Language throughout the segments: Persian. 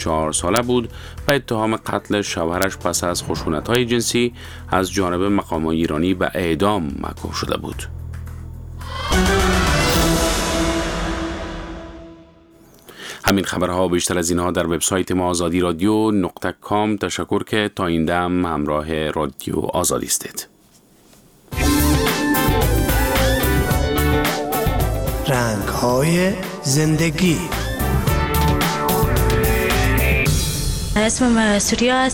4 ساله بود و اتهام قتل شوهرش پس از خشونت‌های جنسی از جانب مقامات ایرانی به اعدام محکوم شده بود. همین خبرها بیشتر از اینها در وبسایت ما azadiradyo.com. تشکر که تا این دم همراه رادیو آزادی استید. رنگ‌های زندگی. اسمم سوریا است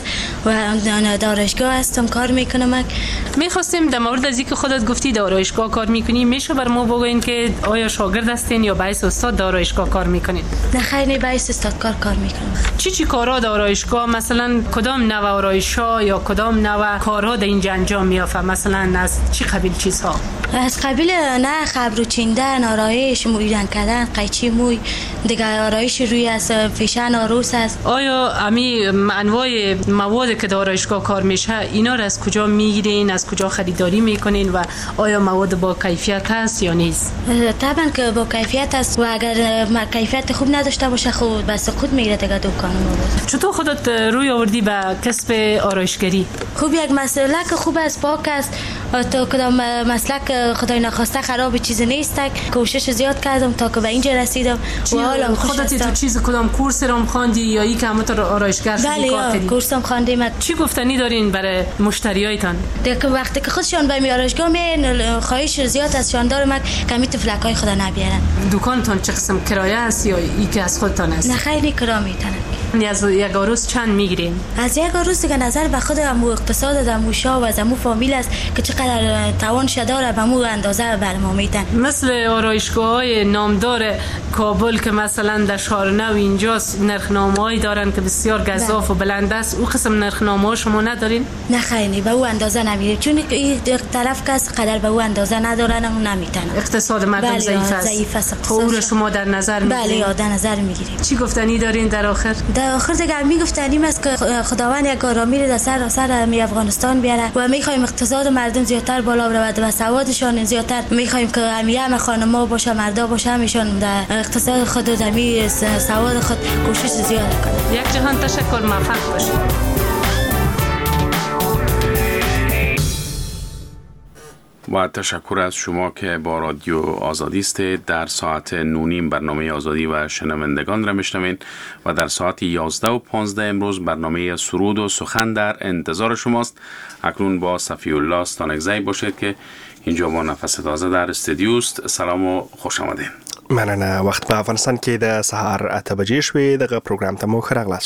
و دانشگاه هستم، کار میکنم. میخواستیم در مورد از اینکه خودت گفتی دانشگاه کار میکنی، میشه بر ما بگوین که آیا شاگرد هستین یا بیس استاد دانشگاه کار میکنین؟ نه خیر، بیس استاد کار میکنم. چی کارها دانشگاه، مثلا کدام نوع آرایش‌ها یا کدام نوع کارها در اینجا انجام میافته؟ مثلا از چی قبیل چیزها؟ از قبیل نه خبرو چیندن، آرایش، مویدن کردن، قیچی موی، دیگه آرایش روی از فیشن آروس است. آیا امی انواع مواد که در آرایشگاه کار میشه اینا را از کجا میگیرین، از کجا خریداری میکنین و آیا مواد با کیفیت هست یا نیست؟ طبعا که با کیفیت است و اگر کیفیت خوب نداشته باشه خود بس خود میره دیگه دکان ما. چطور خودت روی آوردی به کسب آرایشگری؟ خوب یک مسلک خوب است، پاک است. تو کدام مسلک خدای نخواسته خراب چیزی نیست. کوشش زیاد کردم تا که به اینجا رسیدم و حالا خودت تو چیز کدام کورس رو خواندی یا این که همونطور آرایشگر شدی کار کردی؟ کورسم خواندم. چی گفتنی دارین برای مشتریایتان؟ دیگه وقتی که خودشان به آرایشگاه میان خواهش زیاد از شان دارم که می فلکای خدا نبیارن. دکانتون چه قسم کرایه است یا این که از خودتان است؟ نه خیلی کرایه میتونن. از یک روز چند میگیرین؟ از یک روز دیگه نظر به خود امو اقتصاد دمو شاه و از امو فامیل است که چقدر توانش داره به مو اندازه بر ما میتن. مثل آرایشگاه‌های نامدار کابل که مثلا در شهرنو اینجاست نرخنامه‌ای دارن که بسیار گزاف و بلند است، او قسم نرخنامه‌ها شما ندارین؟ نه خیلی به او اندازه نمیره، چون این طرف کس قدر به او اندازه ندارن و نمیتونن. اقتصاد مردم ضعیف است. او رو شما در نظر میگیرید؟ بله در نظر میگیریم. چی گفتنی دارین در آخر؟ در آخر دیگه میگفتنیم است که خداوند یک آرامی رو در سر می افغانستان بیاره و میخوایم اقتصاد مردم زیادتر بالا برود و سوادشان زیادتر. میخوایم که همه خانم‌ها باشه مردا باشه همیشون در اقتصاد خود و در سواد خود کوشش زیاد کنند. یک جهان تشکر، موفق باشید. و تشکر از شما که با رادیو آزادی استید. در ساعت 9:30 برنامه آزادی و شنوندگان را میشنوین و در ساعت 11:15 امروز برنامه سرود و سخن در انتظار شماست. اکنون با صفی الله ستانکزی باشید که اینجا با نفس تازه در استودیوست. سلام و خوش آمدین. مننه. وخت په افغانستان کې د سهار 8 بجې شوې. دغه پروګرام ته مو ښه راغلاست.